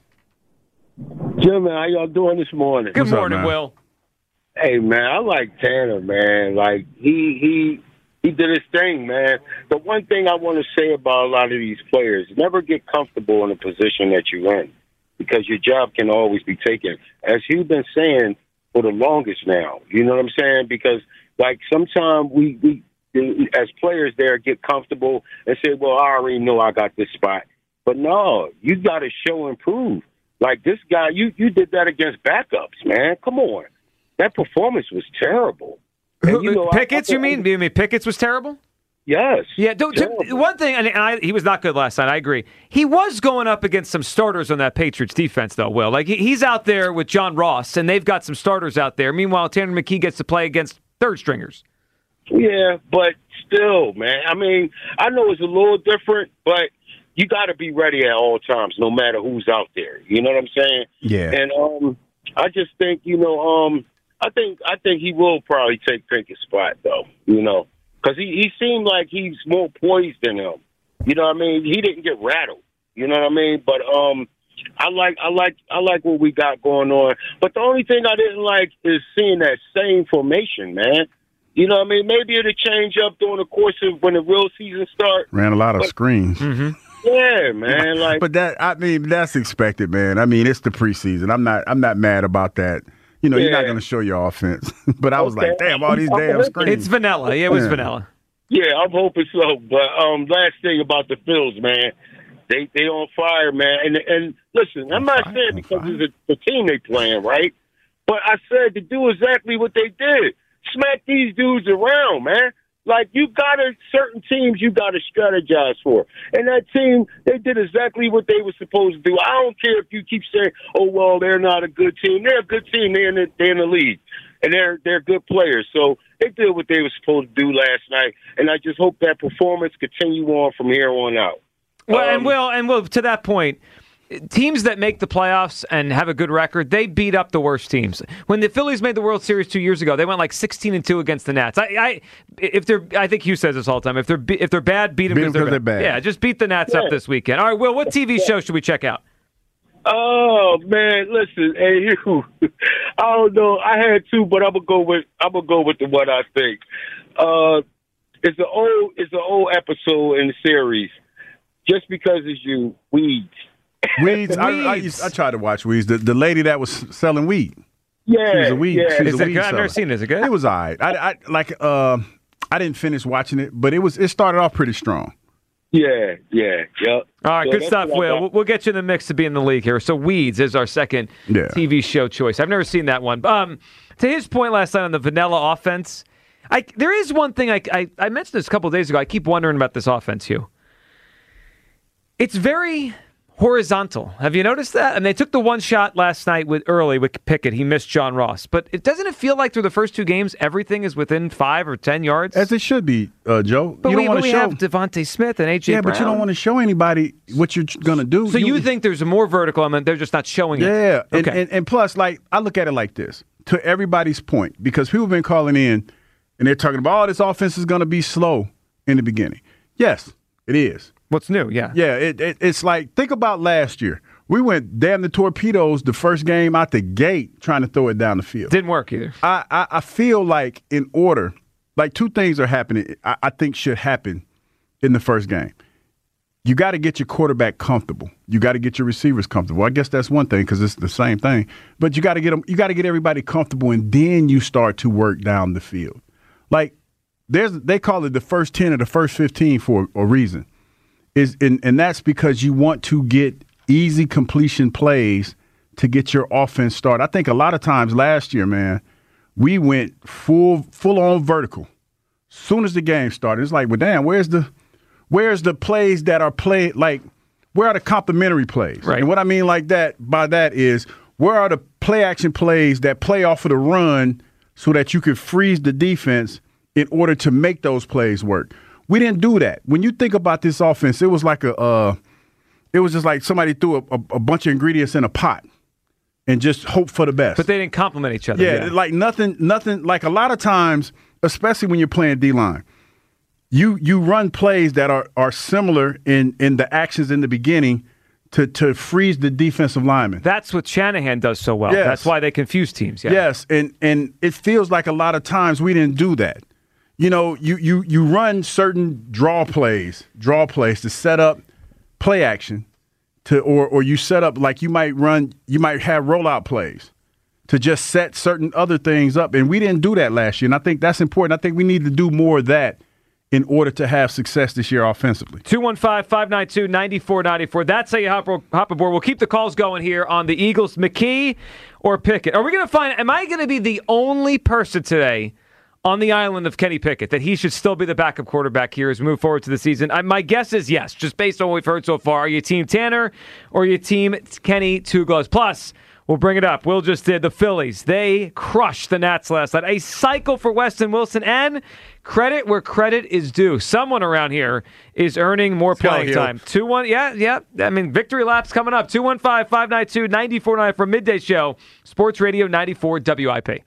Jim, man, how y'all doing this morning? Good morning, Will. Hey, man, I like Tanner, man. Like, he did his thing, man. The one thing I want to say about a lot of these players, never get comfortable in the position that you're in because your job can always be taken. As you've been saying for the longest now, you know what I'm saying? Because, like, sometimes we as players there, get comfortable and say, well, I already know I got this spot. But no, you got to show and prove. Like, this guy, you did that against backups, man. Come on. That performance was terrible. And, Pickett's, you mean? Do you mean Pickett's was terrible? Yes. Yeah. One thing, and he was not good last night. I agree. He was going up against some starters on that Patriots defense, though. Will, like he's out there with John Ross, and they've got some starters out there. Meanwhile, Tanner McKee gets to play against third stringers. Yeah, but still, man. I mean, I know it's a little different, but you got to be ready at all times, no matter who's out there. You know what I'm saying? Yeah. And I just think, I think he will probably take Pickett's spot, though, because he seemed like he's more poised than him. You know what I mean? He didn't get rattled. You know what I mean? But I like what we got going on. But the only thing I didn't like is seeing that same formation, man. You know what I mean? Maybe it'll change up during the course of when the real season starts. Ran a lot of screens. Mm-hmm. Yeah, man. But that's expected, man. I mean, it's the preseason. I'm not mad about that. You're not going to show your offense. But I was like, damn, all these damn screens. It's vanilla. Yeah, it was vanilla. Yeah, I'm hoping so. But last thing about the Phils, man, they on fire, man. And listen, I'm not saying because it's the team they playing, right? But I said to do exactly what they did. Smack these dudes around, man. Like, certain teams you got to strategize for. And that team, they did exactly what they were supposed to do. I don't care if you keep saying, oh, well, they're not a good team. They're a good team. They're in the league. And they're good players. So they did what they were supposed to do last night. And I just hope that performance continue on from here on out. Well, and Will, to that point, teams that make the playoffs and have a good record, they beat up the worst teams. When the Phillies made the World Series 2 years ago, they went like 16-2 against the Nats. I think Hugh says this all the time. If they're bad, beat them because they're bad. Yeah, just beat the Nats up this weekend. All right, Will, what TV show should we check out? Oh man, listen, hey you. I don't know. I had two, but I'm gonna go with the one I think. It's an old episode in the series. Just because it's you, Weeds. Weeds. I tried to watch Weeds. The lady that was selling weed. Yeah, she was a weed. Yeah. She was Is a it weed good? I've seller. never seen it. Is it good? It was all right. I didn't finish watching it, but it started off pretty strong. Yeah. All right, So good that's stuff, what I Will. got. We'll get you in the mix to be in the league here. So Weeds is our second TV show choice. I've never seen that one. To his point last night on the vanilla offense, there is one thing I mentioned this a couple of days ago. I keep wondering about this offense, Hugh. It's very horizontal. Have you noticed that? And they took the one shot last night with Pickett. He missed John Ross. But doesn't it feel like through the first two games, everything is within 5 or 10 yards? As it should be, Joe. But you don't want to show. have Devontae Smith and A.J. Brown. But you don't want to show anybody what you're going to do. So you think there's a more vertical element, they're just not showing it? Yeah. Okay. And plus, like, I look at it like this. To everybody's point, because people have been calling in and they're talking about, this offense is going to be slow in the beginning. Yes, it is. What's new? Yeah. Yeah, it's like, think about last year. We went damn the torpedoes the first game out the gate trying to throw it down the field. Didn't work either. I feel like in order, like two things are happening, I think should happen in the first game. You got to get your quarterback comfortable. You got to get your receivers comfortable. I guess that's one thing because it's the same thing. But you got to get them. You got to get everybody comfortable, and then you start to work down the field. Like they call it the first 10 or the first 15 for a reason. And that's because you want to get easy completion plays to get your offense started. I think a lot of times last year, man, we went full on vertical. Soon as the game started, it's like, well, damn, where's the plays that are played? Like, where are the complementary plays? Right. And what I mean by that is, where are the play action plays that play off of the run so that you can freeze the defense in order to make those plays work? We didn't do that. When you think about this offense, it was like it was just like somebody threw a bunch of ingredients in a pot and just hope for the best. But they didn't complement each other. Yeah, like nothing. Like a lot of times, especially when you're playing D-line, you run plays that are similar in the actions in the beginning to freeze the defensive lineman. That's what Shanahan does so well. Yes. That's why they confuse teams. Yeah. Yes, and it feels like a lot of times we didn't do that. You know, you run certain draw plays to set up play action or you set up, like you might have rollout plays to just set certain other things up. And we didn't do that last year. And I think that's important. I think we need to do more of that in order to have success this year offensively. 215-592-9494. That's how you hop aboard. We'll keep the calls going here on the Eagles. McKee or Pickett? Are we going to am I going to be the only person today on the island of Kenny Pickett that he should still be the backup quarterback here as we move forward to the season? My guess is yes, just based on what we've heard so far. Are you Team Tanner or are you Team Kenny Two Gloves? Plus, we'll bring it up. Will just did the Phillies. They crushed the Nats last night. A cycle for Weston Wilson, and credit where credit is due. Someone around here is earning more playing time. 2-1, yeah. I mean, victory lap's coming up. 215-592-9494 for Midday Show. Sports Radio 94 WIP.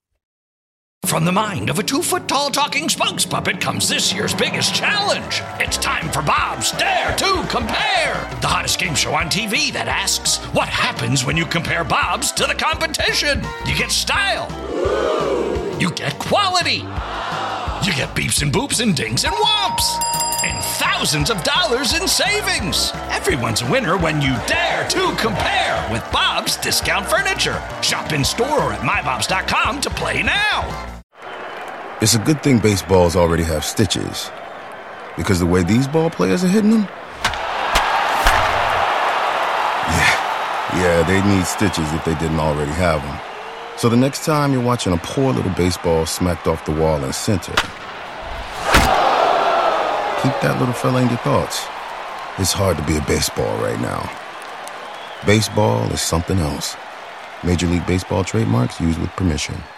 From the mind of a 2-foot-tall talking spokes puppet comes this year's biggest challenge. It's time for Bob's Dare to Compare, the hottest game show on TV that asks, what happens when you compare Bob's to the competition? You get style. You get quality. You get beeps and boops and dings and whomps. And thousands of dollars in savings. Everyone's a winner when you dare to compare with Bob's Discount Furniture. Shop in store or at mybobs.com to play now. It's a good thing baseballs already have stitches, because the way these ball players are hitting them, yeah, they need stitches if they didn't already have them. So the next time you're watching a poor little baseball smacked off the wall in center, keep that little fella in your thoughts. It's hard to be a baseball right now. Baseball is something else. Major League Baseball trademarks used with permission.